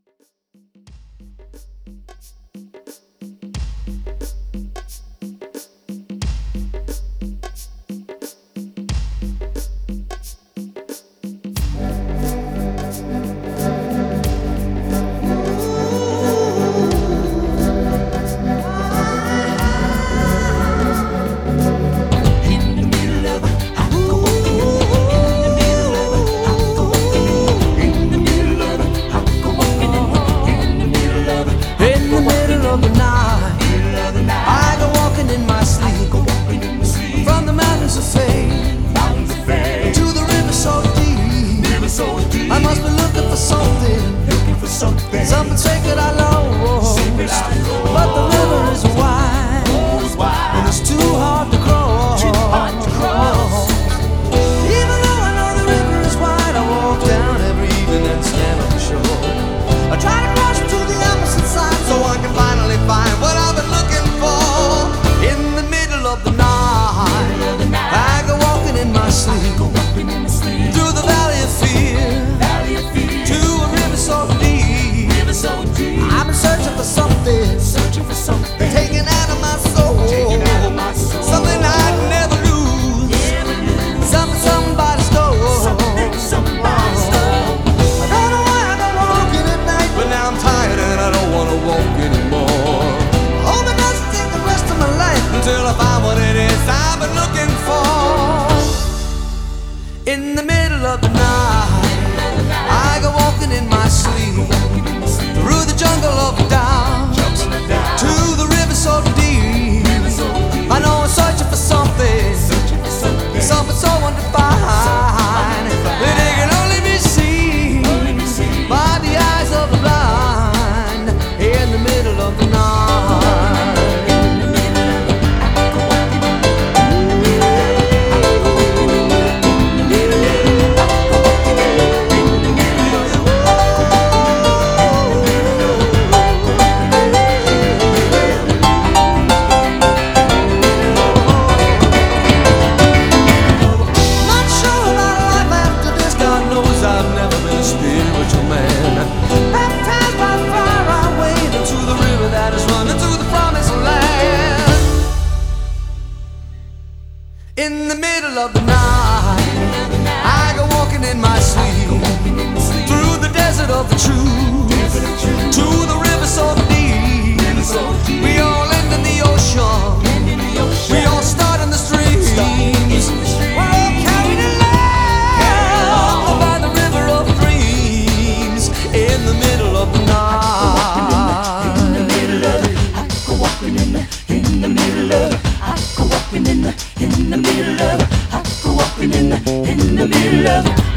Something sacred I lost, but the river is wide, and it's too hard to cross. Even though I know the river is wide, I walk down every evening and stand on the shore. I try to cross to the opposite side so I can finally find what I've been looking for. In the middle of the night, I go walking in my sleep through the valley of fear to a river so deep. I've been searching for something, taken out of my soul, something I'd never lose, something somebody stole. I don't know why I go walking at night, but now I'm tired and I don't want to walk anymore. I hope it doesn't take the rest of my life until I find what it is I've been looking for. In the middle of the night, I go walking in my sleep through the jungle of doubt to the river so deep. I know I'm searching for something so undefined that it can only be seen by the eyes of the blind. In the middle of the night, in the middle of the night, I go walking in my sleep through the desert of the truth to the river so deep. We all end in the ocean, we all start in the streams. We're all carried along by the river of dreams. In the middle of the night, in the middle of it, I go walking in the middle of it. I go walking in the middle of it. I go walking in the middle of it.